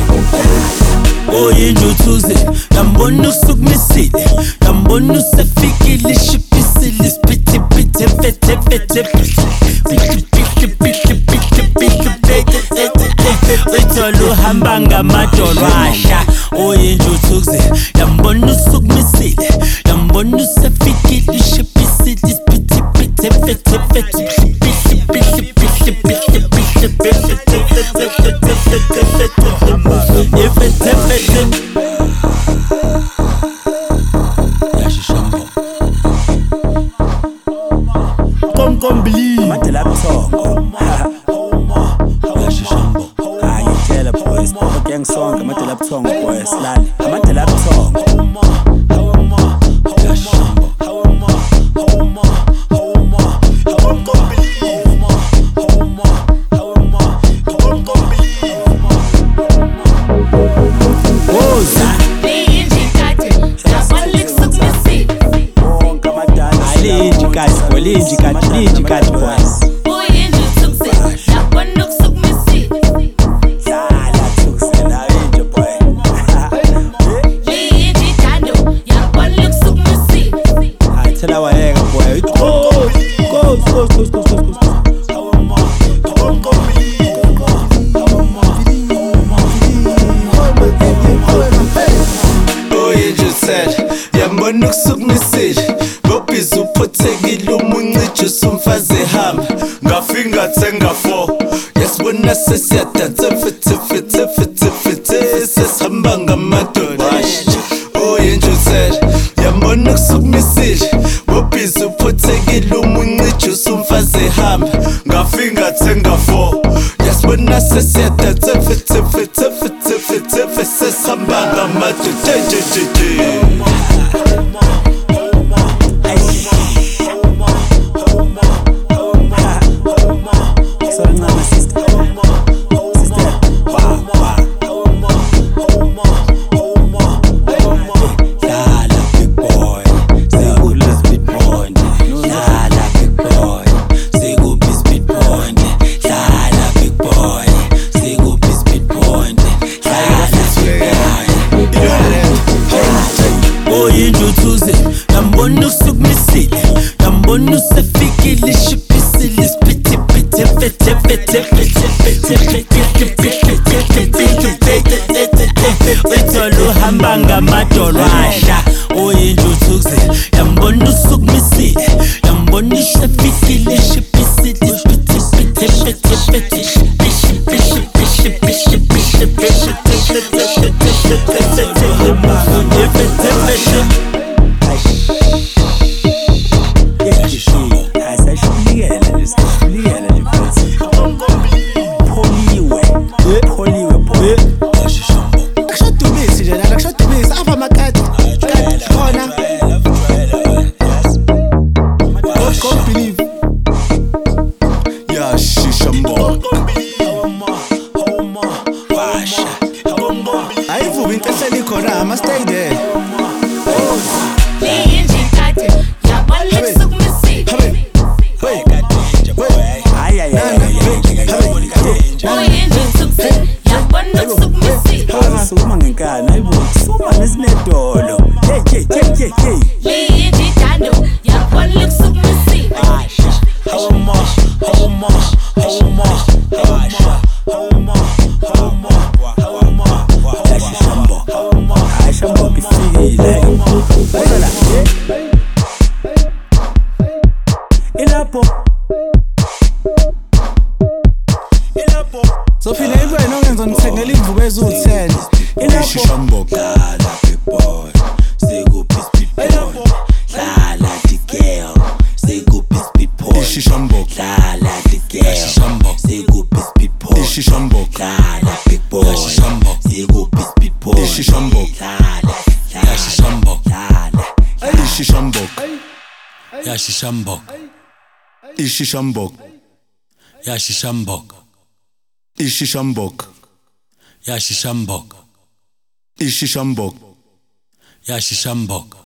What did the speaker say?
Oyinjuthuze yambona usukumisile, yambona usefikile ishipisile isiphithiphithi uyithola uhamba ngamadolwasha. Oyinjuthuze yambona usukumisile, yambona usefikile ishipisile isiphithiphithi Komkombili Madela Buthongo Yashishambo Ayitela boys Baba gang song Madela Buthongo boys Lali Madela Buthongo Yashishambo Linji kati boys. Oyinjuthuze yambona usukumisile. Dlala thukse na linji boy. Linji dando yambona usukumisile. Ayithela wayeka boy. Go. Oyinjuthuze yambona usukumisile. Bobhiza uphothekile umuncijo usumfaze hamba ngafinga thenga 4 yasibona sesiyadansa fithe sesihamba ngamadolwasha. Oyinjuthuze yambona ukusukumisile. Bobhiza uphothekile umuncijo usumfaze hamba ngafinga thenga 4 yasibona sesiyadansa fithe sesihamba ngamadolwasha. Oyinjuthuze yambona usukumisile, yambona usefikile ishipisile isiphithiphithi uyithola uhamba ngamadolwasha. Oyinjuthuze yambona usukumisile, yambona usefikile ishipisile ayivubi inkahleli khona ama stay there. Linji kati yambona usukumisile. Oyinjuthuze yambona usukumisile. Suma ngenkani ayivubi suma nesinedolo. Linji dando yambona usukumisile. Ayishambo bifikile wena ilapho sophila ibe nongenza ngithengela imvubu ezu10 ilapho Dlala big boy sekuphi speed boy dlala the girl sekuphi speed boy Ishishambok dlala the girl sekuphi speed boy Ishishambok dlala big boy sekuphi speed boy Ishishambok dlala Yashishambok dlala Ishishambok Yashishambok Ishishambok Yashishambok Ishishambok Yashishambok Ishishambok Yashishambok